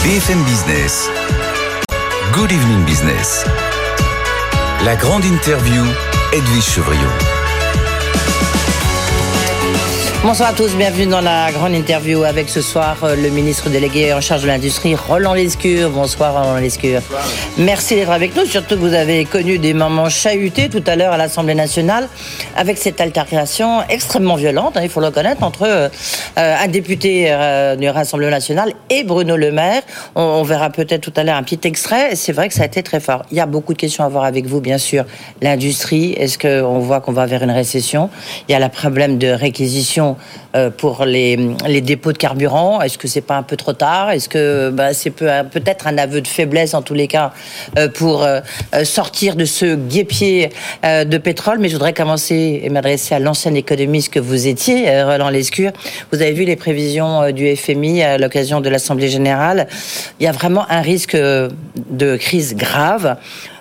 BFM Business. Good Evening Business. La grande interview, Edwige Chevrillon. Bonsoir à tous, bienvenue dans la grande interview avec ce soir le ministre délégué en charge de l'industrie, Roland Lescure. Bonsoir Roland Lescure. Merci d'être avec nous, surtout que vous avez connu des moments chahutés tout à l'heure à l'Assemblée nationale avec cette altercation extrêmement violente, il faut le reconnaître, entre un député du Rassemblement national et Bruno Le Maire. On verra peut-être tout à l'heure un petit extrait. C'est vrai que ça a été très fort. Il y a beaucoup de questions à voir avec vous, bien sûr. L'industrie, est-ce qu'on voit qu'on va vers une récession? Il y a le problème de réquisition pour les dépôts de carburant. Est-ce que c'est pas un peu trop tard? Est-ce que c'est peut-être un aveu de faiblesse en tous les cas pour sortir de ce guêpier de pétrole? Mais je voudrais commencer et m'adresser à l'ancien économiste que vous étiez, Roland Lescure. Vous avez vu les prévisions du FMI à l'occasion de l'Assemblée générale. Il y a vraiment un risque de crise grave.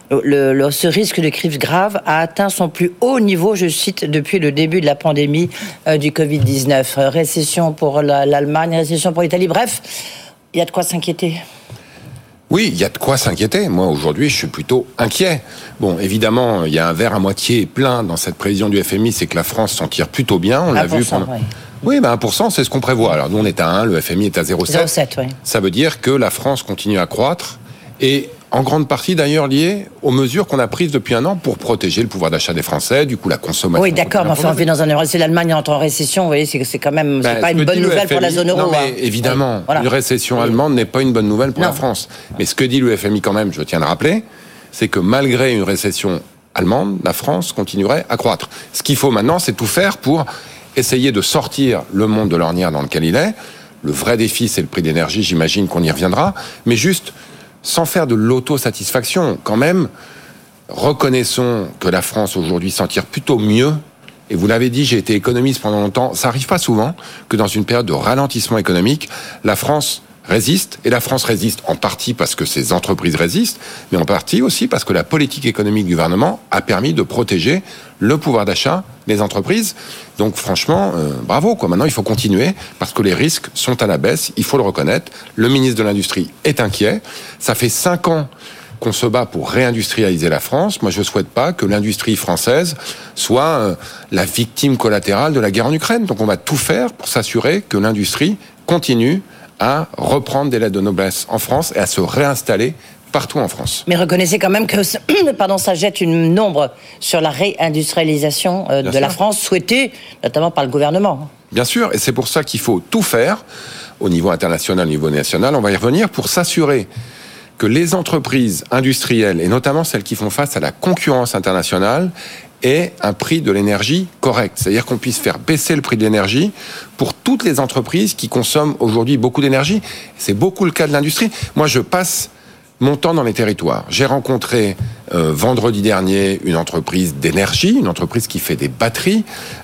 Ce risque de crise grave a atteint son plus haut niveau, je cite, depuis le début de la pandémie du Covid-19. Récession pour l'Allemagne, récession pour l'Italie. Bref, il y a de quoi s'inquiéter. Oui, il y a de quoi s'inquiéter. Moi, aujourd'hui, je suis plutôt inquiet. Bon, évidemment, il y a un verre à moitié plein dans cette prévision du FMI, c'est que la France s'en tire plutôt bien. On l'a vu pendant... Oui, 1%, c'est ce qu'on prévoit. Alors, nous, on est à 1, le FMI est à 0,7. 0,7, oui. Ça veut dire que la France continue à croître et en grande partie d'ailleurs lié aux mesures qu'on a prises depuis un an pour protéger le pouvoir d'achat des Français, du coup la consommation. Oui, d'accord, mais enfin on vit dans un c'est l'Allemagne en récession, vous voyez, c'est quand même c'est pas une bonne nouvelle pour la zone euro. Non, mais évidemment, une récession allemande n'est pas une bonne nouvelle pour la France. Mais ce que dit le FMI quand même, je tiens à le rappeler, c'est que malgré une récession allemande, la France continuerait à croître. Ce qu'il faut maintenant, c'est tout faire pour essayer de sortir le monde de l'ornière dans lequel il est. Le vrai défi, c'est le prix de l'énergie, j'imagine qu'on y reviendra, mais juste sans faire de l'autosatisfaction, quand même, reconnaissons que la France aujourd'hui s'en tire plutôt mieux. Et vous l'avez dit, j'ai été économiste pendant longtemps. Ça arrive pas souvent que dans une période de ralentissement économique, la France résiste. Et la France résiste en partie parce que ses entreprises résistent, mais en partie aussi parce que la politique économique du gouvernement a permis de protéger le pouvoir d'achat des entreprises. Donc franchement, bravo, quoi. Maintenant, il faut continuer parce que les risques sont à la baisse. Il faut le reconnaître. Le ministre de l'Industrie est inquiet. Ça fait 5 ans qu'on se bat pour réindustrialiser la France. Moi, je ne souhaite pas que l'industrie française soit la victime collatérale de la guerre en Ukraine. Donc on va tout faire pour s'assurer que l'industrie continue à reprendre des lettres de noblesse en France et à se réinstaller partout en France. Mais reconnaissez quand même que ça jette une ombre sur la réindustrialisation de la France, souhaitée notamment par le gouvernement. Bien sûr, et c'est pour ça qu'il faut tout faire au niveau international, au niveau national, on va y revenir, pour s'assurer que les entreprises industrielles, et notamment celles qui font face à la concurrence internationale, aient un prix de l'énergie correct. C'est-à-dire qu'on puisse faire baisser le prix de l'énergie pour toutes les entreprises qui consomment aujourd'hui beaucoup d'énergie. C'est beaucoup le cas de l'industrie. Moi, je passe mon temps dans les territoires. J'ai rencontré vendredi dernier une entreprise d'énergie, une entreprise qui fait des batteries,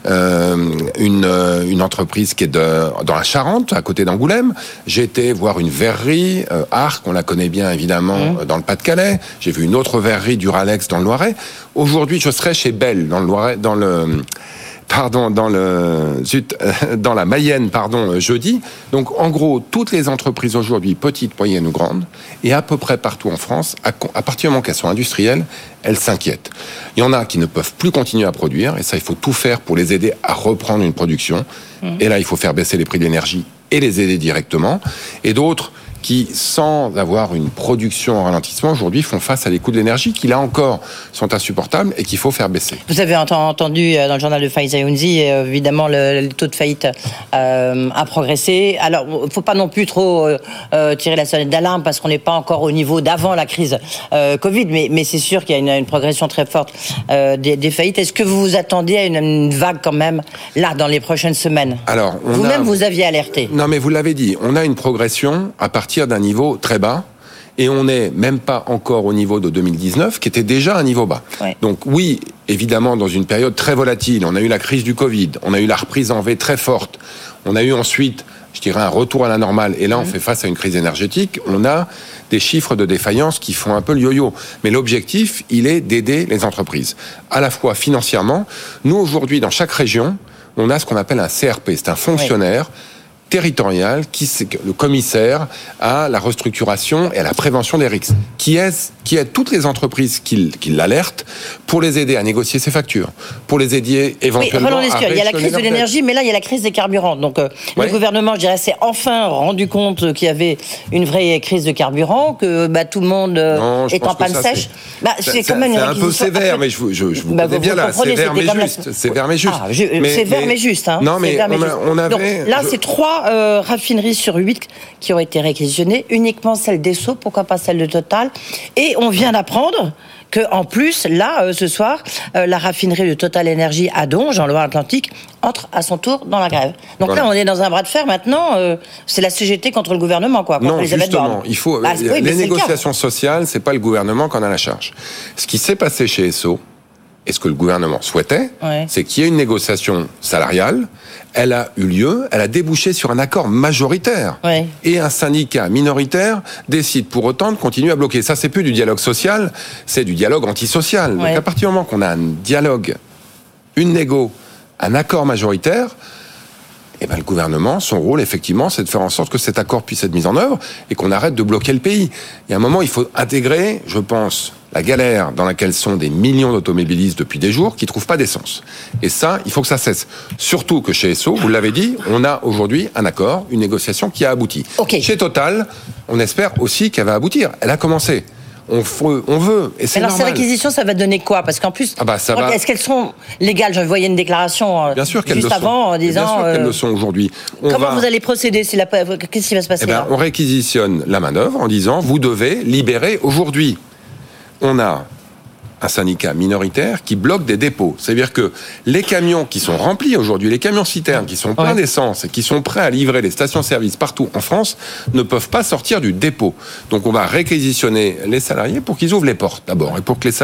une entreprise qui est dans la Charente, à côté d'Angoulême. J'ai été voir une verrerie, Arc, on la connaît bien évidemment dans le Pas-de-Calais. J'ai vu une autre verrerie, Duralex, dans le Loiret. Aujourd'hui, je serai chez Bell, dans le Loiret, dans la Mayenne, jeudi. Donc, en gros, toutes les entreprises aujourd'hui, petites, moyennes ou grandes, et à peu près partout en France, à partir du moment qu'elles sont industrielles, elles s'inquiètent. Il y en a qui ne peuvent plus continuer à produire, et ça, il faut tout faire pour les aider à reprendre une production. Et là, il faut faire baisser les prix de l'énergie et les aider directement. Et d'autres qui, sans avoir une production en ralentissement, aujourd'hui font face à des coûts de l'énergie qui, là encore, sont insupportables et qu'il faut faire baisser. Vous avez entendu dans le journal de Faiza Younsi, évidemment, le taux de faillite a progressé. Alors, il ne faut pas non plus trop tirer la sonnette d'alarme parce qu'on n'est pas encore au niveau d'avant la crise Covid, mais c'est sûr qu'il y a une progression très forte des faillites. Est-ce que vous vous attendiez à une vague quand même, là, dans les prochaines semaines? Alors, vous-même, vous aviez alerté. Non, mais vous l'avez dit, on a une progression à partir d'un niveau très bas et on n'est même pas encore au niveau de 2019 qui était déjà un niveau bas. Ouais. Donc oui, évidemment dans une période très volatile, on a eu la crise du Covid, on a eu la reprise en V très forte, on a eu ensuite, je dirais, un retour à la normale et là on fait face à une crise énergétique, on a des chiffres de défaillance qui font un peu le yo-yo. Mais l'objectif, il est d'aider les entreprises, à la fois financièrement. Nous aujourd'hui dans chaque région, on a ce qu'on appelle un CRP, c'est un fonctionnaire territorial, le commissaire à la restructuration et à la prévention des risques, qui aide toutes les entreprises qui l'alertent pour les aider à négocier ses factures, pour les aider éventuellement à rééchelonner. Il y a la crise de l'énergie, mais là il y a la crise des carburants. Donc le gouvernement, je dirais, s'est enfin rendu compte qu'il y avait une vraie crise de carburant, que tout le monde est en panne sèche. C'est quand même un peu sévère, mais je vous connais bien là, sévère mais juste. Sévère mais juste. Sévère mais juste. Non mais on avait. Là c'est 3 raffineries sur 8 qui ont été réquisitionnées, uniquement celle d'Esso, pourquoi pas celle de Total. Et on vient d'apprendre que, en plus, là, ce soir, la raffinerie de Total Énergie à Donge, en Loire-Atlantique, entre à son tour dans la grève. Donc là, on est dans un bras de fer maintenant. C'est la CGT contre le gouvernement, quoi. Non, justement, il faut les négociations sociales, c'est pas le gouvernement qui en a la charge. Ce qui s'est passé chez Esso, et ce que le gouvernement souhaitait, c'est qu'il y ait une négociation salariale. Elle a eu lieu, elle a débouché sur un accord majoritaire. Et un syndicat minoritaire décide pour autant de continuer à bloquer. Ça, c'est plus du dialogue social, c'est du dialogue antisocial. Donc à partir du moment qu'on a un dialogue, une négo, un accord majoritaire, le gouvernement, son rôle, effectivement, c'est de faire en sorte que cet accord puisse être mis en œuvre et qu'on arrête de bloquer le pays. Il y a un moment, il faut intégrer, je pense, la galère dans laquelle sont des millions d'automobilistes depuis des jours qui ne trouvent pas d'essence. Et ça, il faut que ça cesse. Surtout que chez Esso, vous l'avez dit, on a aujourd'hui un accord, une négociation qui a abouti. Chez Total, on espère aussi qu'elle va aboutir. Elle a commencé. On veut, et c'est normal. Alors ces réquisitions, ça va donner quoi? Parce qu'en plus, est-ce qu'elles sont légales? Je voyais une déclaration bien sûr juste avant en disant... Bien sûr qu'elles le sont aujourd'hui. Comment vous allez procéder? Qu'est-ce qui va se passer? On réquisitionne la manœuvre en disant, vous devez libérer aujourd'hui. On a un syndicat minoritaire qui bloque des dépôts. C'est-à-dire que les camions qui sont remplis aujourd'hui, les camions citernes qui sont pleins d'essence et qui sont prêts à livrer les stations-service partout en France, ne peuvent pas sortir du dépôt. Donc on va réquisitionner les salariés pour qu'ils ouvrent les portes d'abord et pour que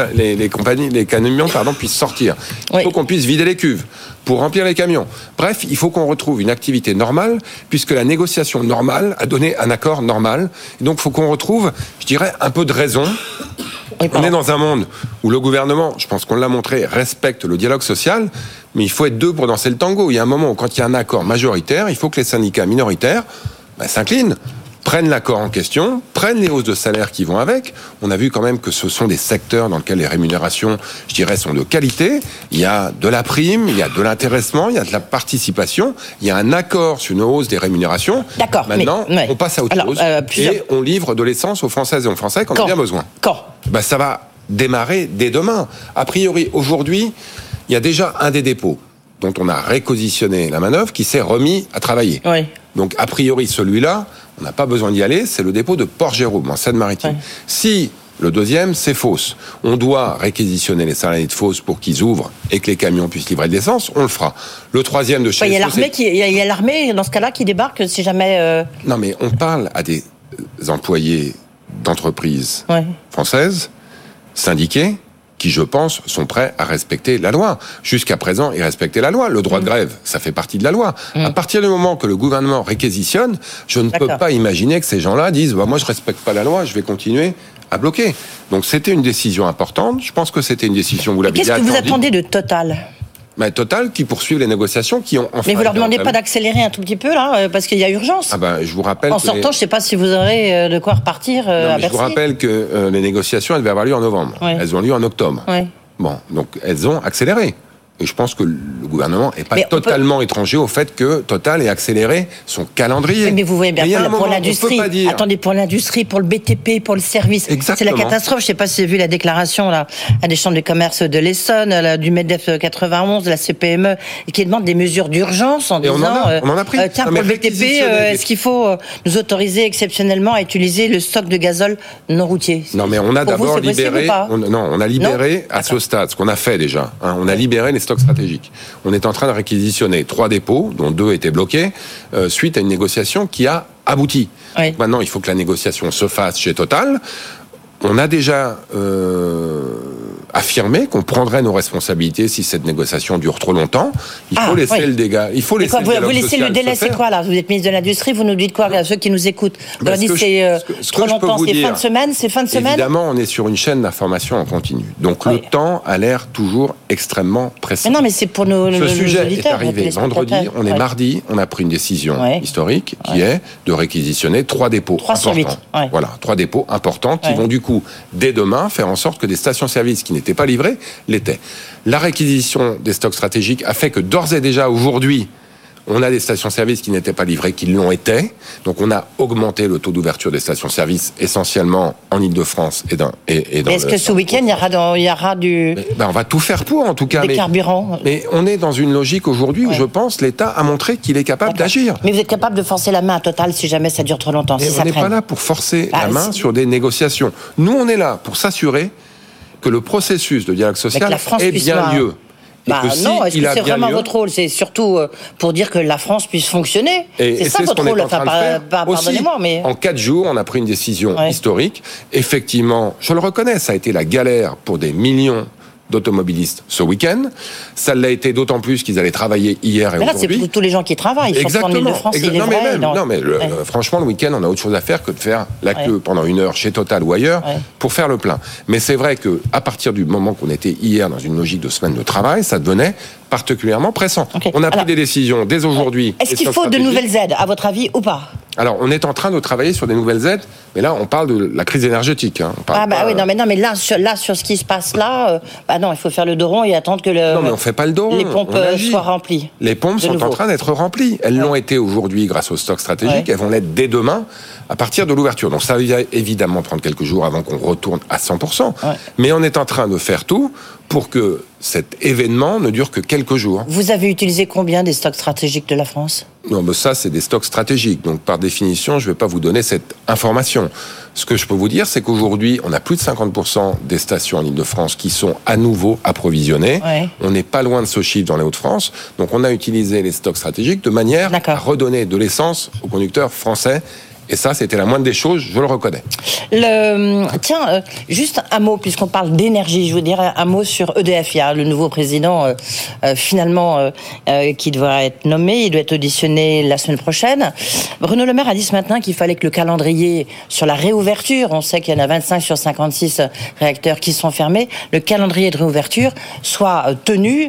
les camions puissent sortir. Il faut qu'on puisse vider les cuves pour remplir les camions. Bref, il faut qu'on retrouve une activité normale puisque la négociation normale a donné un accord normal. Et donc il faut qu'on retrouve, je dirais, un peu de raison. On est dans un monde où le gouvernement, je pense qu'on l'a montré, respecte le dialogue social, mais il faut être deux pour danser le tango. Il y a un moment où, quand il y a un accord majoritaire, il faut que les syndicats minoritaires s'inclinent, prennent l'accord en question, prennent les hausses de salaire qui vont avec. On a vu quand même que ce sont des secteurs dans lesquels les rémunérations, je dirais, sont de qualité. Il y a de la prime, il y a de l'intéressement, il y a de la participation, il y a un accord sur une hausse des rémunérations. D'accord. Maintenant, on passe à autre chose et on livre de l'essence aux Françaises et aux Français quand on a bien besoin. Ça va démarrer dès demain. A priori, aujourd'hui, il y a déjà un des dépôts dont on a réquisitionné la manœuvre qui s'est remis à travailler. Donc, a priori, celui-là, on n'a pas besoin d'y aller, c'est le dépôt de Port-Jérôme, en Seine-Maritime. Si le deuxième, c'est Fos, on doit réquisitionner les salariés de Fos pour qu'ils ouvrent et que les camions puissent livrer de l'essence, on le fera. Le troisième de chez il y a l'armée, dans ce cas-là, qui débarque si jamais... Non, mais on parle à des employés d'entreprises françaises, syndiqués, qui, je pense, sont prêts à respecter la loi. Jusqu'à présent, ils respectaient la loi. Le droit de grève, ça fait partie de la loi. À partir du moment que le gouvernement réquisitionne, je ne peux pas imaginer que ces gens-là disent moi, je respecte pas la loi, je vais continuer à bloquer. Donc, c'était une décision importante. Je pense que c'était une décision, vous l'avez dit. Qu'est-ce que vous attendez de Total ? Total qui poursuivent les négociations qui ont enfin... Mais vous leur demandez pas d'accélérer un tout petit peu là, parce qu'il y a urgence. Je vous rappelle. En sortant, je sais pas si vous aurez de quoi repartir. Je vous rappelle que les négociations, elles devaient avoir lieu en novembre. Elles ont lieu en octobre. Bon, donc elles ont accéléré. Et je pense que le gouvernement n'est pas totalement étranger au fait que Total ait accéléré son calendrier. Mais vous voyez bien, pour l'industrie, attendez, pour l'industrie, pour le BTP, pour le service, c'est la catastrophe. Je ne sais pas si vous avez vu la déclaration là, à des chambres de commerce de l'Essonne, du MEDEF 91, de la CPME, qui demande des mesures d'urgence en disant on en a pris. Tiens, pour le BTP, est-ce qu'il faut nous autoriser exceptionnellement à utiliser le stock de gazole non routier? Non, mais on a d'abord libéré. On a libéré à ce stade, ce qu'on a fait déjà. On a libéré les stocks stratégiques. On est en train de réquisitionner 3 dépôts, dont 2 étaient bloqués, suite à une négociation qui a abouti. Maintenant, il faut que la négociation se fasse chez Total. On a déjà affirmé qu'on prendrait nos responsabilités si cette négociation dure trop longtemps. Il faut laisser le dégât. Il faut laisser vous laissez le délai, c'est quoi là? Vous êtes ministre de l'Industrie, vous nous dites quoi à ceux qui nous écoutent? Vous leur dites c'est trop longtemps, c'est fin de semaine, c'est fin de semaine? Évidemment, on est sur une chaîne d'information en continu. Donc le temps a l'air toujours extrêmement précis. Mais non, mais c'est pour nos Ce sujet auditeurs, est arrivé vendredi, on est mardi, on a pris une décision historique qui est de réquisitionner 3 dépôts importants. Voilà, 3 dépôts importants qui vont du coup, dès demain, faire en sorte que des stations-service qui n'étaient pas livrées l'étaient. La réquisition des stocks stratégiques a fait que d'ores et déjà aujourd'hui, on a des stations-service qui n'étaient pas livrées, qui l'ont été. Donc on a augmenté le taux d'ouverture des stations-service essentiellement en Ile-de-France et dans Est-ce que ce week-end, il y aura du... on va tout faire pour, en tout cas. Des carburants. Mais on est dans une logique aujourd'hui où je pense l'État a montré qu'il est capable d'agir. Mais vous êtes capable de forcer la main à Total si jamais ça dure trop longtemps, si ça traîne. On n'est pas là pour forcer la main sur des négociations. Nous, on est là pour s'assurer que le processus de dialogue social ait bien lieu. Non, est-ce que c'est vraiment votre rôle? C'est surtout pour dire que la France puisse fonctionner. C'est ça votre rôle. Pardonnez-moi, mais... En 4 jours, on a pris une décision historique. Effectivement, je le reconnais, ça a été la galère pour des millions d'automobilistes ce week-end. Ça l'a été d'autant plus qu'ils allaient travailler hier et aujourd'hui. Mais là, c'est tous les gens qui travaillent. Exactement. Surtout en Ile-de-France, franchement, le week-end, on a autre chose à faire que de faire la queue pendant 1 heure chez Total ou ailleurs pour faire le plein. Mais c'est vrai que à partir du moment qu'on était hier dans une logique de semaine de travail, ça devenait particulièrement pressant. On a pris des décisions dès aujourd'hui. Est-ce qu'il faut de nouvelles aides, à votre avis, ou pas? Alors, on est en train de travailler sur des nouvelles aides, mais là, on parle de la crise énergétique. Mais là, sur ce qui se passe là, il faut faire le dos rond et attendre que Non, mais on fait pas le dos rond. Les pompes soient remplies. Les pompes sont en train d'être remplies. Elles l'ont été aujourd'hui grâce au stock stratégique. Elles vont l'être dès demain à partir de l'ouverture. Donc, ça va évidemment prendre quelques jours avant qu'on retourne à 100%. Mais on est en train de faire tout pour que cet événement ne dure que quelques jours. Vous avez utilisé combien des stocks stratégiques de la France? Non, mais ça, c'est des stocks stratégiques. Donc, par définition, je ne vais pas vous donner cette information. Ce que je peux vous dire, c'est qu'aujourd'hui, on a plus de 50% des stations en Ile-de-France qui sont à nouveau approvisionnées. On n'est pas loin de ce chiffre dans les Hauts-de-France. Donc, on a utilisé les stocks stratégiques de manière à redonner de l'essence aux conducteurs français. Et ça, c'était la moindre des choses, je le reconnais. Juste un mot, puisqu'on parle d'énergie, je veux dire un mot sur EDF. Il y a le nouveau président, qui devra être nommé. Il doit être auditionné la semaine prochaine. Bruno Le Maire a dit ce matin qu'il fallait que le calendrier sur la réouverture, on sait qu'il y en a 25 sur 56 réacteurs qui sont fermés, le calendrier de réouverture soit tenu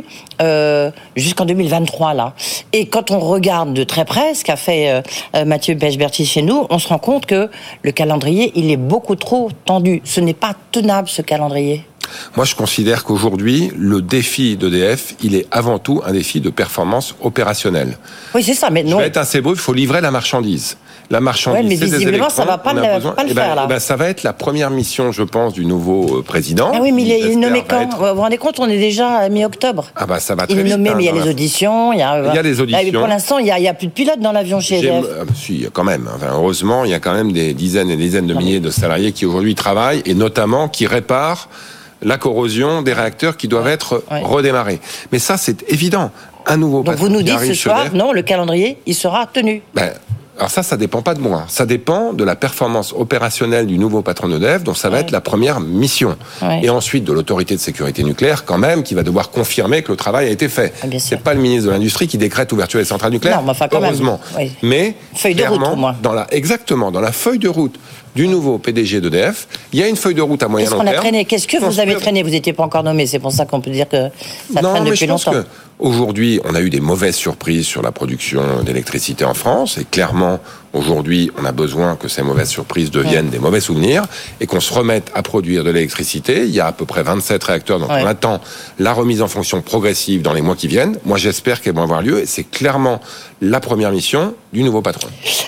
jusqu'en 2023 là. Et quand on regarde de très près ce qu'a fait Mathieu Pechberti chez nous, on se rend compte que le calendrier, il est beaucoup trop tendu. Ce n'est pas tenable, ce calendrier. Moi, je considère qu'aujourd'hui, le défi d'EDF, il est avant tout un défi de performance opérationnelle. Oui, c'est ça, mais non. Je vais être assez beau, il faut livrer la marchandise. La marchandise, mais visiblement, ça va pas le faire, là. Ça va être la première mission, je pense, du nouveau président. Ah oui, mais il est nommé quand? Vous vous rendez compte, on est déjà à mi-octobre. Ah bah, ça va très vite. Il est nommé, mais il y a les auditions. Il y a les auditions. Pour l'instant, il y a plus de pilotes dans l'avion chez EDF. Si, il y a quand même. Enfin, heureusement, il y a quand même des dizaines et des dizaines de milliers de salariés qui aujourd'hui travaillent et notamment qui réparent la corrosion des réacteurs qui doivent être redémarrés. Mais ça, c'est évident. Un nouveau patron. Donc vous nous dites ce soir, non, le calendrier, il sera tenu. Alors ça dépend pas de moi. Ça dépend de la performance opérationnelle du nouveau patron d'EDF, dont ça va être la première mission. Et ensuite de l'autorité de sécurité nucléaire, quand même, qui va devoir confirmer que le travail a été fait. C'est pas le ministre de l'Industrie qui décrète l'ouverture des centrales nucléaires. Non, mais heureusement. Mais feuille de route, au moins. Exactement, dans la feuille de route du nouveau PDG d'EDF, il y a une feuille de route à moyen long terme. Qu'est-ce que vous avez traîné? Vous n'étiez pas encore nommé, c'est pour ça qu'on peut dire que ça traîne depuis longtemps. Aujourd'hui, on a eu des mauvaises surprises sur la production d'électricité en France, et clairement, aujourd'hui, on a besoin que ces mauvaises surprises deviennent des mauvais souvenirs, et qu'on se remette à produire de l'électricité. Il y a à peu près 27 réacteurs, donc on attend la remise en fonction progressive dans les mois qui viennent. Moi, j'espère qu'elles vont avoir lieu, et c'est clairement la première mission du nouveau patron.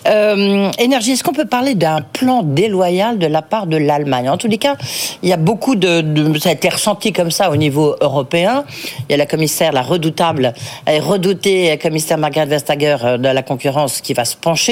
Énergie, est-ce qu'on peut parler d'un plan déloyal de la part de l'Allemagne? En tous les cas, il y a beaucoup ça a été ressenti comme ça au niveau européen. Il y a la commissaire, la redoutée commissaire Margrethe Vestager de la concurrence qui va se pencher.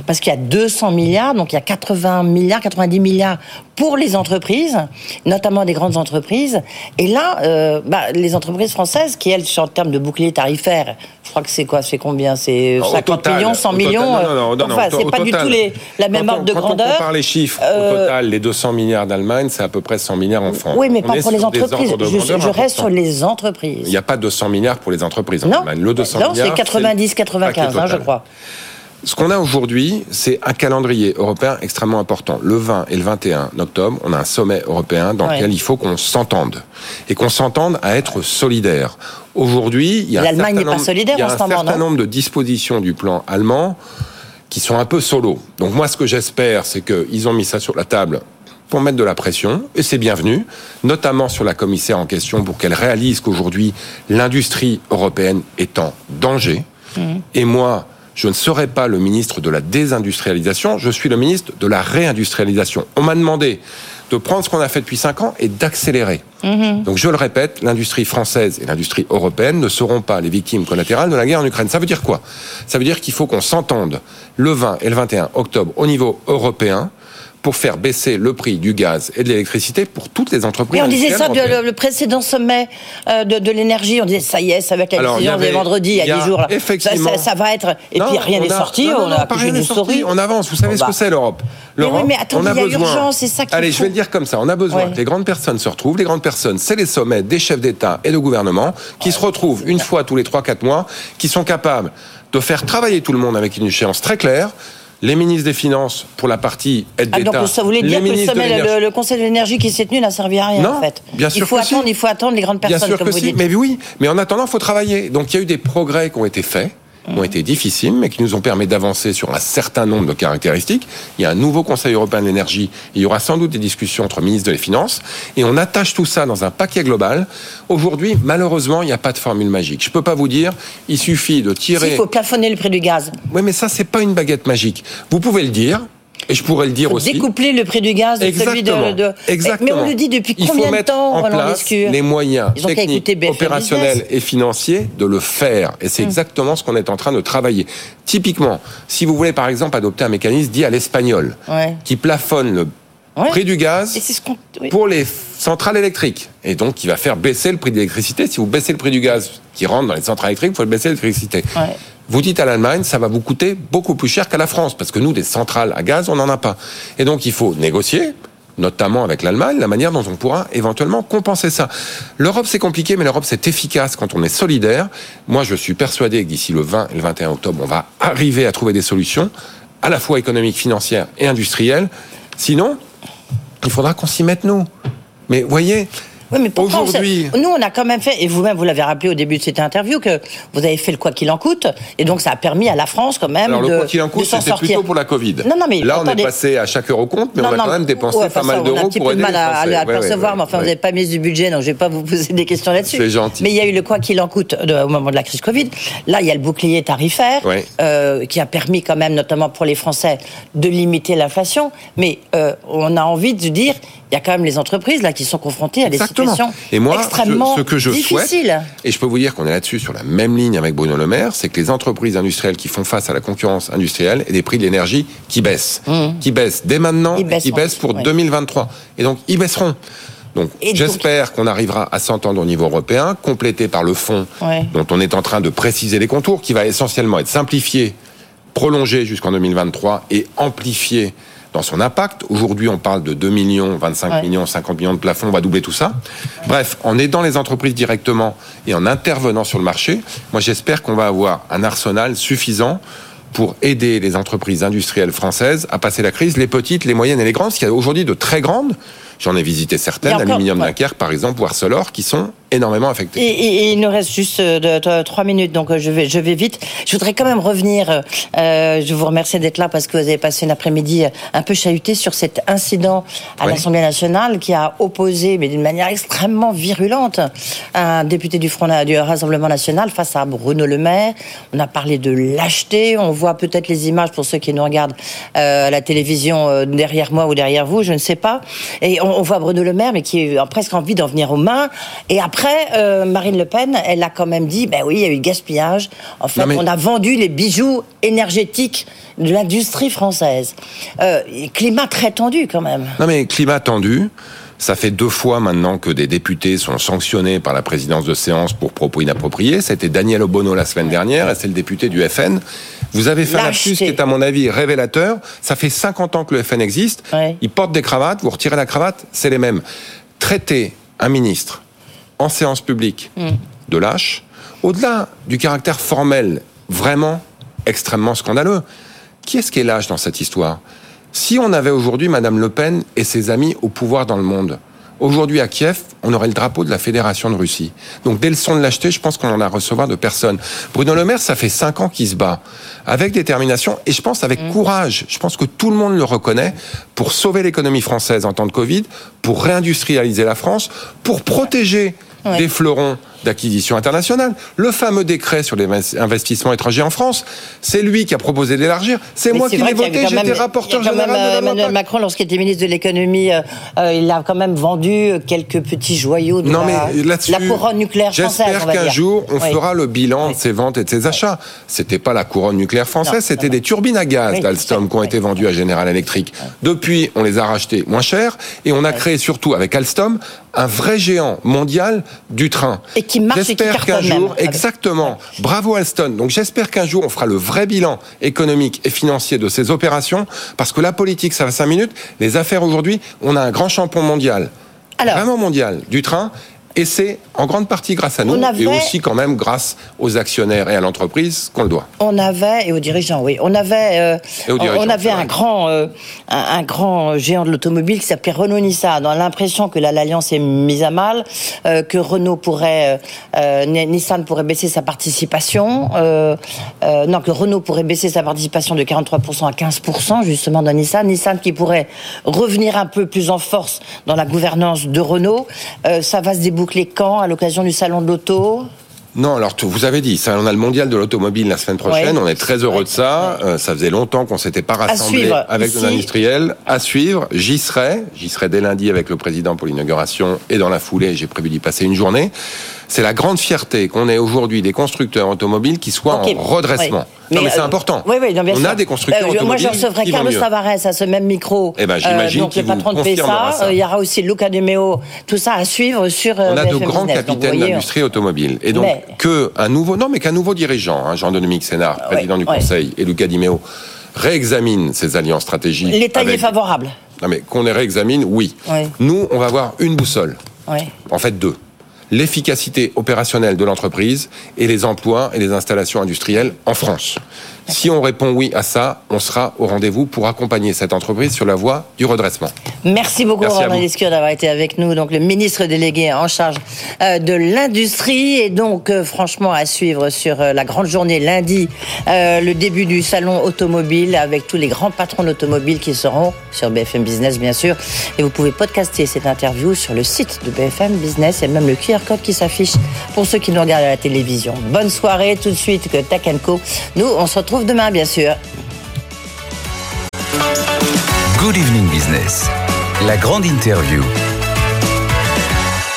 parce qu'il y a 200 milliards, donc il y a 80 milliards, 90 milliards pour les entreprises, notamment des grandes entreprises. Et là, les entreprises françaises, qui elles, en termes de bouclier tarifaire, je crois que c'est quoi, c'est combien ? C'est 50 millions, 100 millions. Enfin, c'est pas du tout la même ordre de grandeur. Quand on compare les chiffres, au total, les 200 milliards d'Allemagne, c'est à peu près 100 milliards en France. Oui, mais pas pour les entreprises. Je reste sur les entreprises. Il n'y a pas 200 milliards pour les entreprises en Allemagne. Le 200 milliards, c'est 90-95, je crois. Ce qu'on a aujourd'hui, c'est un calendrier européen extrêmement important. Le 20 et le 21 octobre, on a un sommet européen dans lequel il faut qu'on s'entende. Et qu'on s'entende à être solidaire. Aujourd'hui, il y a l'Allemagne n'est pas solidaire en ce moment, un certain nombre de dispositions du plan allemand qui sont un peu solo. Donc moi, ce que j'espère, c'est qu'ils ont mis ça sur la table pour mettre de la pression, et c'est bienvenu, notamment sur la commissaire en question, pour qu'elle réalise qu'aujourd'hui, l'industrie européenne est en danger. Et moi, je ne serai pas le ministre de la désindustrialisation, je suis le ministre de la réindustrialisation. On m'a demandé de prendre ce qu'on a fait depuis 5 ans et d'accélérer. Donc je le répète, l'industrie française et l'industrie européenne ne seront pas les victimes collatérales de la guerre en Ukraine. Ça veut dire quoi ? Ça veut dire qu'il faut qu'on s'entende le 20 et le 21 octobre au niveau européen pour faire baisser le prix du gaz et de l'électricité pour toutes les entreprises. Et on disait ça le précédent sommet de l'énergie. On disait ça y est, ça va être la décision des vendredis, il y a 10 jours. Là. Effectivement. Ça va être. Et puis rien n'est sorti. On a accouché d'une souris. On avance. Vous savez ce que c'est l'Europe. Mais oui, mais attendez, il y a urgence, c'est ça qu'il faut. Allez, je vais le dire comme ça. On a besoin que les grandes personnes se retrouvent. Les grandes personnes, c'est les sommets des chefs d'État et de gouvernement qui se retrouvent une fois tous les 3-4 mois, qui sont capables de faire travailler tout le monde avec une échéance très claire. Les ministres des Finances pour la partie aide d'État. Donc ça voulait dire que le Conseil de l'énergie qui s'est tenu n'a servi à rien, non, en fait. Bien sûr il faut attendre les grandes personnes, bien sûr comme que vous dites. Mais oui, mais en attendant, il faut travailler. Donc il y a eu des progrès qui ont été faits, qui ont été difficiles, mais qui nous ont permis d'avancer sur un certain nombre de caractéristiques. Il y a un nouveau Conseil européen de l'énergie. Il y aura sans doute des discussions entre ministres des Finances. Et on attache tout ça dans un paquet global. Aujourd'hui, malheureusement, il n'y a pas de formule magique. Je ne peux pas vous dire, il suffit de tirer... Il faut plafonner le prix du gaz. Oui, mais ça, c'est pas une baguette magique. Vous pouvez le dire... Et je pourrais le dire aussi. Découpler le prix du gaz de celui de... Exactement. Mais on le dit depuis combien de temps, Roland Lescure ? Les moyens techniques, opérationnels et financiers de le faire. Et c'est exactement ce qu'on est en train de travailler. Typiquement, si vous voulez par exemple adopter un mécanisme dit à l'espagnol, qui plafonne le prix du gaz pour les centrales électriques. Et donc, qui va faire baisser le prix de l'électricité. Si vous baissez le prix du gaz qui rentre dans les centrales électriques, il faut baisser l'électricité. Vous dites à l'Allemagne, ça va vous coûter beaucoup plus cher qu'à la France, parce que nous, des centrales à gaz, on n'en a pas. Et donc, il faut négocier, notamment avec l'Allemagne, la manière dont on pourra éventuellement compenser ça. L'Europe, c'est compliqué, mais l'Europe, c'est efficace quand on est solidaire. Moi, je suis persuadé que d'ici le 20 et le 21 octobre, on va arriver à trouver des solutions, à la fois économiques, financières et industrielles. Sinon, il faudra qu'on s'y mette, nous. Mais voyez... Oui, mais pourtant, nous, on a quand même fait, et vous-même, vous l'avez rappelé au début de cette interview, que vous avez fait le quoi qu'il en coûte, et donc ça a permis à la France, quand même, le quoi qu'il en coûte, c'était plutôt pour la Covid. Non, mais là, on est passé à chaque euro compte, mais on a quand même dépensé pas mal d'euros pour aider les Français. On a un petit peu de mal à percevoir, mais enfin, vous n'avez pas mis du budget, donc je ne vais pas vous poser des questions là-dessus. C'est gentil. Mais il y a eu le quoi qu'il en coûte au moment de la crise Covid. Là, il y a le bouclier tarifaire, qui a permis quand même, notamment pour les Français, de limiter l'inflation. Mais on a envie de dire, il y a quand même les entreprises là qui sont confrontées à des situations extrêmement ce que je difficiles. Souhaite, et je peux vous dire qu'on est là-dessus sur la même ligne avec Bruno Le Maire, c'est que les entreprises industrielles qui font face à la concurrence industrielle et des prix de l'énergie qui baissent, qui baissent dès maintenant, qui baissent pour 2023. Et donc ils baisseront. Donc j'espère qu'on arrivera à s'entendre au niveau européen, complété par le fonds dont on est en train de préciser les contours, qui va essentiellement être simplifié, prolongé jusqu'en 2023 et amplifié dans son impact. Aujourd'hui, on parle de 2 millions, 25 millions, 50 millions de plafond, on va doubler tout ça. Bref, en aidant les entreprises directement et en intervenant sur le marché, moi j'espère qu'on va avoir un arsenal suffisant pour aider les entreprises industrielles françaises à passer la crise, les petites, les moyennes et les grandes, parce qu'il y a aujourd'hui de très grandes, j'en ai visité certaines, Aluminium Dunkerque par exemple, ou Arcelor, qui sont énormément affectés. Et il nous reste juste 3 minutes, donc je vais vite. Je voudrais quand même revenir, je vous remercie d'être là parce que vous avez passé une après-midi un peu chahutée sur cet incident à l'Assemblée nationale qui a opposé, mais d'une manière extrêmement virulente, un député du Rassemblement national face à Bruno Le Maire. On a parlé de lâcheté, on voit peut-être les images pour ceux qui nous regardent à la télévision derrière moi ou derrière vous, je ne sais pas. Et on voit Bruno Le Maire, mais qui a presque envie d'en venir aux mains, et après après, Marine Le Pen, elle a quand même dit, oui, il y a eu gaspillage. En fait, on a vendu les bijoux énergétiques de l'industrie française. Climat très tendu, quand même. Non, mais climat tendu. Ça fait 2 fois maintenant que des députés sont sanctionnés par la présidence de séance pour propos inappropriés. C'était Daniel Obono la semaine dernière, et c'est le député du FN. Vous avez fait un lapsus qui est, à mon avis, révélateur. Ça fait 50 ans que le FN existe. Ouais. Ils portent des cravates, vous retirez la cravate, c'est les mêmes. Traiter un ministre en séance publique de lâche, au-delà du caractère formel, vraiment extrêmement scandaleux. Qui est-ce qui est lâche dans cette histoire ? Si on avait aujourd'hui Madame Le Pen et ses amis au pouvoir dans le monde, aujourd'hui à Kiev, on aurait le drapeau de la Fédération de Russie. Donc des leçons de lâcheté, je pense qu'on en a à recevoir de personne. Bruno Le Maire, ça fait 5 ans qu'il se bat, avec détermination et je pense avec courage. Je pense que tout le monde le reconnaît, pour sauver l'économie française en temps de Covid, pour réindustrialiser la France, pour protéger des fleurons d'acquisition internationale. Le fameux décret sur les investissements étrangers en France, c'est lui qui a proposé d'élargir. C'est moi qui l'ai voté, j'étais rapporteur général de la Emmanuel Macron, lorsqu'il était ministre de l'économie, il a quand même vendu quelques petits joyaux de la couronne nucléaire française. J'espère qu'un jour, on fera le bilan de ses ventes et de ses achats. C'était pas la couronne nucléaire française, c'était des turbines à gaz d'Alstom qui ont été vendues à General Electric. Depuis, on les a rachetées moins cher et on a créé surtout avec Alstom un vrai géant mondial du train. Et qui marche et qui cartonne même. Exactement. Bravo Alstom. Donc j'espère qu'un jour on fera le vrai bilan économique et financier de ces opérations, parce que la politique, ça va 5 minutes. Les affaires aujourd'hui, on a un grand champion mondial, vraiment mondial, du train. Et c'est en grande partie grâce à nous, et aussi quand même grâce aux actionnaires et à l'entreprise qu'on le doit. Et aux dirigeants, oui. On avait un grand géant de l'automobile qui s'appelait Renault-Nissan. On a l'impression que l'alliance est mise à mal, que Nissan pourrait baisser sa participation. Que Renault pourrait baisser sa participation de 43% à 15% justement dans Nissan. Nissan qui pourrait revenir un peu plus en force dans la gouvernance de Renault. Ça va se déboucler quand, à l'occasion du salon de l'auto ? Non, alors vous avez dit, ça, on a le mondial de l'automobile la semaine prochaine, on est très heureux de ça. Ça faisait longtemps qu'on s'était pas rassemblés avec nos industriels. À suivre, j'y serai dès lundi avec le président pour l'inauguration, et dans la foulée, j'ai prévu d'y passer une journée. C'est la grande fierté qu'on ait aujourd'hui des constructeurs automobiles qui soient en redressement. Oui. Mais c'est important. On a des constructeurs automobiles. Moi, je recevrai Carlos Tavares à ce même micro. J'imagine donc le patron de PSA. Il y aura aussi Luca De Meo. Tout ça à suivre sur. On a de grands capitaines d'industrie automobile. Et donc qu'un nouveau dirigeant, Jean-Dominique Sénard, président du Conseil, et Luca De Meo, réexamine ses alliances stratégiques. L'État y est favorable. Non, mais qu'on les réexamine, oui. Nous, on va avoir une boussole. En fait, 2. L'efficacité opérationnelle de l'entreprise et les emplois et les installations industrielles en France. Si on répond oui à ça, on sera au rendez-vous pour accompagner cette entreprise sur la voie du redressement. Merci beaucoup, Roland Lescure, d'avoir été avec nous. Donc, le ministre délégué en charge de l'industrie. Et donc, franchement, à suivre sur la grande journée lundi, le début du salon automobile avec tous les grands patrons d'automobile qui seront sur BFM Business, bien sûr. Et vous pouvez podcaster cette interview sur le site de BFM Business. Il y a même le QR code qui s'affiche pour ceux qui nous regardent à la télévision. Bonne soirée, tout de suite, que Tech & Co. Nous, on se retrouve demain, bien sûr. Good Evening Business, la grande interview.